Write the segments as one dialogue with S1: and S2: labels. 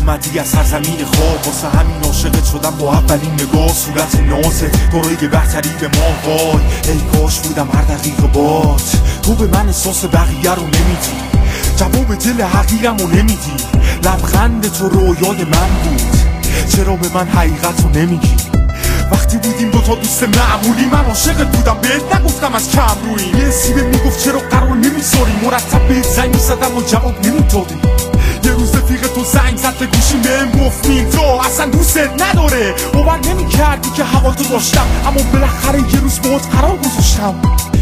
S1: اومدی از سرزمین خواب، واسه همین عاشقت شدم با اولین نگاه. صورت نازت دارای بهتری به ما، وای ای کاش بودم هر دقیقه بات. تو به من احساس بقیه رو نمیدی، جواب دل حقیرم رو نمیدی. لبخند تو رویای من بود، چرا به من حقیقت رو نمیگی؟ وقتی بودیم دوتا دوست معمولی، من عاشقت بودم بهت نگفتم از کم روییم. یه سیبه میگفت چرا قرار نمیذاری، مرتب بهت زنگ میزدم و جواب نمیدادی. یه روز رفیق تو زنگ زد به گوشیم بهم گفت مین تو اصلا دوستت نداره. باور نمیکردی که هوا تو داشتم، اما بالاخره یه روز باهات قرار گذاشتم.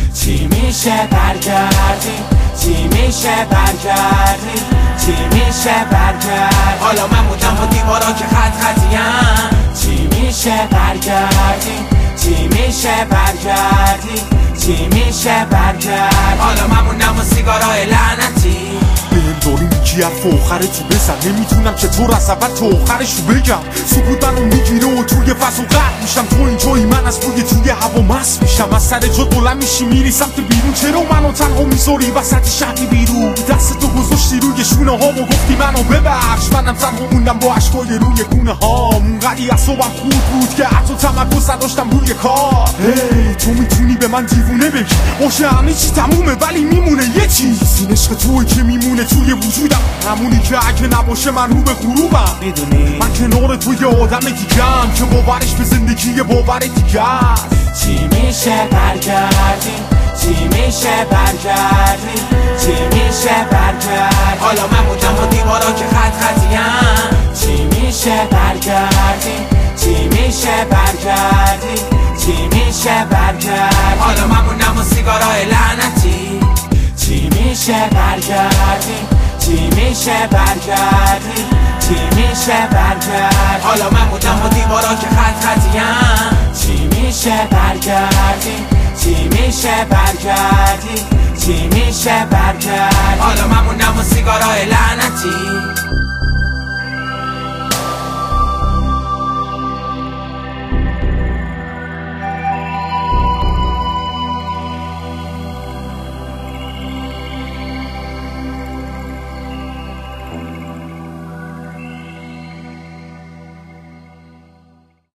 S2: چی میشه برگردی، چی میشه برگردی، چی میشه برگردی. حالا من بودم با دیوارا که خط خطیم. چی میشه برگردی، چی میشه برگردی، چی میشه برگردی. حالا من موندم با سیگارای لعنتی.
S1: بهم داری میگی حرف آخرتو بزن، نمیتونم چطور از اول تا آخرشو بگم. سکوت منو میگیره و توی فضا غرق میشم، تو اینجایی من از بوی توی هوا مست میشم. از سر جا بلند میشی میری سمت بیرون، چرا منو تنها میذاری وسط شهری بیرون؟ دستتو گذاشتی روی شونه ها و گفتی منو ببخش، منم تنها موندم با اشکای روی گونه ها. اونقدی اعصابم خورد بود که حتی تمرکز نداشتم روی کار. هی تو میتونی به من دیوونه بگی، باشه همه چی تمومه ولی میمونه یه چیز، این عشق توئه که میمونه توی وجودم، همونی که اگه نباشه من رو به غروبم.
S2: میدونی
S1: من کنار تو یه آدم دیگم که باورش به زندگی یه باور دیگه است.
S2: چی میشه برگردی، چی میشه برگردی، چی میشه برگردی. حالا من بودم با دیوارا که خط خطیم. چی میشه برگردی، چی میشه برگردی، چی میشه برگردی. حالا من موندم با سیگارای لعنتی. چی میشه برگردی، چی میشه برگردی، چی میشه برگردی. حالا من بودم با دیوارا که خط خطیم. چی میشه برگردی، چی میشه برگردی، چی میشه برگردی. حالا من موندم با سیگارای لعنتی.